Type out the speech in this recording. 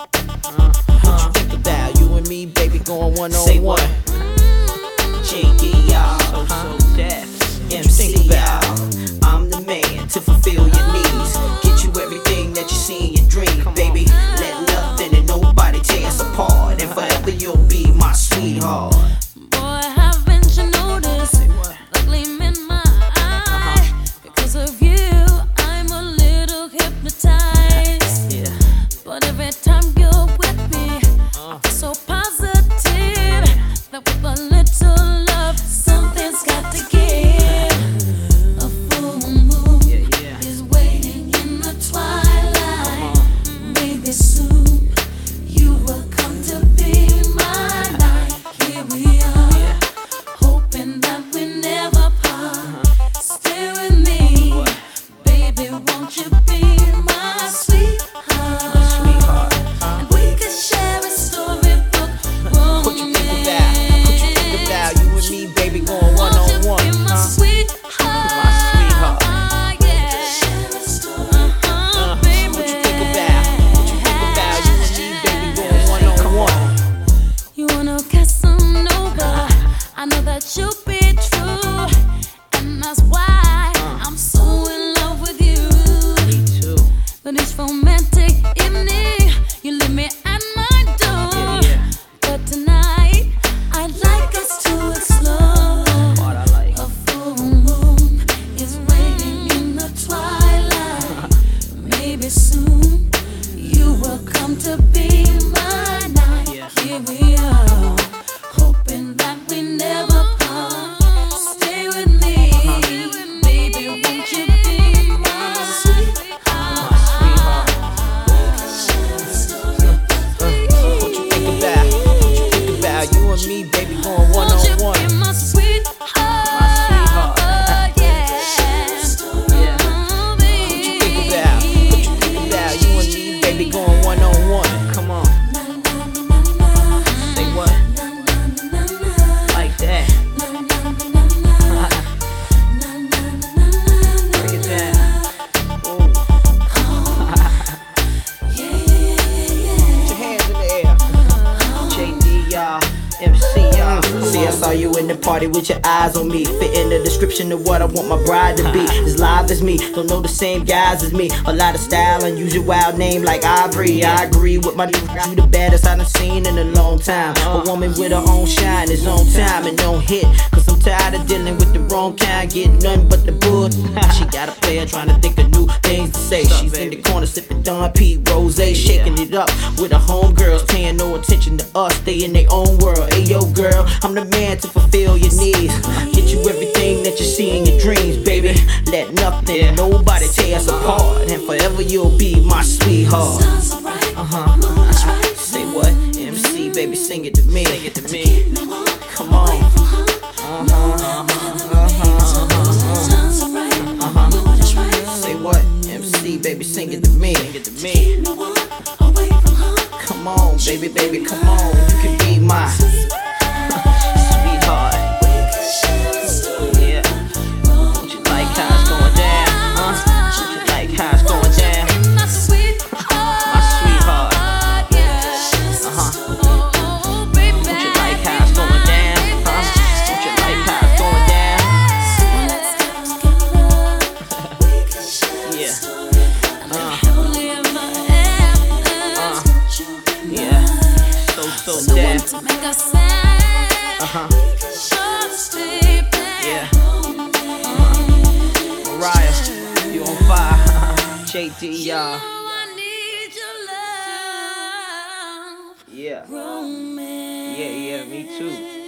What you think about you and me, baby, going one on one? JD, y'all. So deaf. MC, y'all. I'm the man to fulfill your needs. Get you everything that you see in your dream, baby. Let nothing and nobody tear us apart. And forever you'll be my sweetheart. Boy, haven't you noticed the gleam in my eye? Because of you, I'm a little hypnotized. Yeah. But every time you're with me, I feel so positive that with a little love, something's got to give. A full moon is waiting in the twilight. Maybe soon you will come to be my night. Here we are, hoping that we never part. Stay with me, baby, won't you be my sweetheart? And we could share a storybook romance. What you think about? What you think about you and me, baby, going one on one? Won't you be my sweetheart? Yeah. Baby. What you think about? What you think about you and me, baby, going one on one? You wanna Casanova? I know that you'll be true, and that's why I'm so in love with you. Me too. But it's romantic evening, you leave me at my door. But tonight, I'd like us to explore. What I like. A full moon is waiting in the twilight. Maybe soon you will come to be my night. Here we are, hoping that we never part. Stay with me, baby, won't you be my sweetheart? What you think about? What you think about you and me, baby, going one Won't you on one? be my sweetheart? Yeah. What you think about? What you think about you and me, baby, going one on one? Come on. Say what? Like that. Break it down. Put your hands in the air. JD, y'all. MC, y'all. See, I saw you in the party with your eyes on me. Fit in the description of what I want my bride to be. As live as me, don't know the same guys as me. A lot of style and use your wild name like Ivory. I agree with my nigga, you the baddest I done seen in a long time. A woman with her own shine is on time and don't hit. Cause I'm tired of dealing with the wrong kind. Getting nothing but the bull. She got a player trying to think of new things to say. She's in the corner sipping Don P. Rose, shaking it up with her homegirls. Paying no attention to us, they in their own world. Hey yo girl, I'm the man to fulfill your needs. Get you everything that you see in your dreams, baby. Let nothing, nobody tear us apart. And forever you'll be my sweetheart. Say what? MC, baby, sing it to me. Sing it to me. Come on. Say what? MC, baby, sing it to me. Sing it to me. Come on, baby, baby, come on. You can be my sweetheart. Yeah. Would you like how it's going down? Would you like how it's going down? My sweetheart. My sweetheart. Baby. Would you like how it's going down? Would you like how it's going down? Yeah. Yeah. So deaf. To make us sad. Yeah. Mariah, you on fire. JD, y'all. I need your love. Yeah. Romance. Yeah, me too.